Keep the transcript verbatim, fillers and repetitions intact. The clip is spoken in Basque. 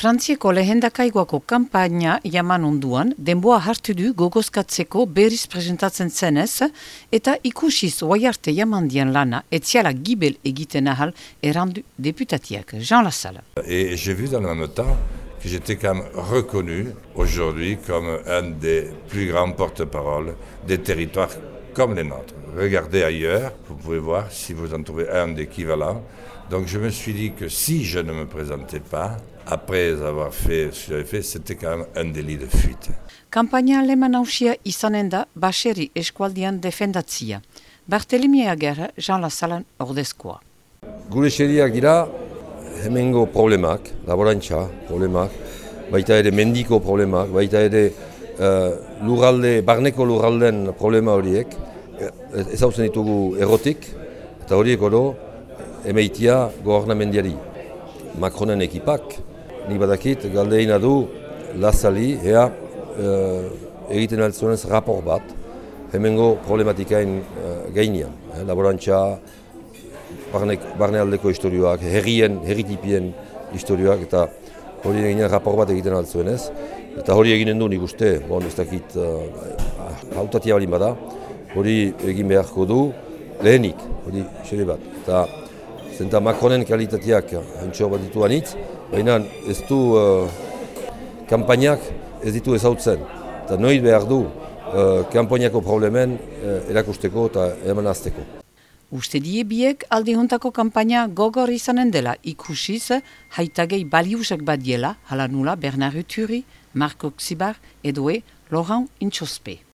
Frantziako lehendakaiguako kanpaina jaman onduan, denboa hartu du gogozkatzeko berriz presentatzen zenez, eta ikusiz oaiarte jamandian lana, etziala gibel egiten ahal errandu deputatiak. Jean Lassalle. Et j'ai vu dans le même temps que j'étais quand même reconnu aujourd'hui comme un des plus grands porte-parole des territoires comme les nôtres. Regardez ailleurs, vous pouvez voir si vous en trouvez un d'équivalent. Donc je me suis dit que si je ne me présentais pas, après avoir fait ce que j'avais fait, c'était quand même un délit de fuite. Kampaina aleman hausia izanen da Baseri eskualdian defendatzia. Barthelemy Ager, Jean Lassalle ordezkoa. Gure xeriak dira hemengo problemak, laborantza problemak, baita ere mendiko problemak, baita ere uh, lurralde, barneko lurralden problema horiek, ezautzen ditugu errotik, eta horiek oro emeitia gobernamendiari. Macronen ekipak, nik badakit, galdeina du Lassali, ea uh, egiten altzunez rapor bat, hemengo problematikain uh, gainean, eh, laborantza, barne, barnealdeko historioak, herrien, herritipien historioak, eta hori eginen rapor bat egiten altzuenez. Eta hori eginen du nik uste, bon, ez dakit, uh, hautatia balin bada, hori egin beharko du lehenik, hori xede bat. Eta zenta Macronen kalitateak hantxo bat ditu anitz, baina ez du uh, kampainak ez ditu ezautzen. Eta noiz behar du uh, kampainako problemen uh, erakusteko eta emanazteko. Uste die biek aldi hontako kanpaina gogor izanen dela ikusiz haitagei baliusak badiela, hala nula Bernard Uturi, Marco Xibar edo Laurent Intxospe.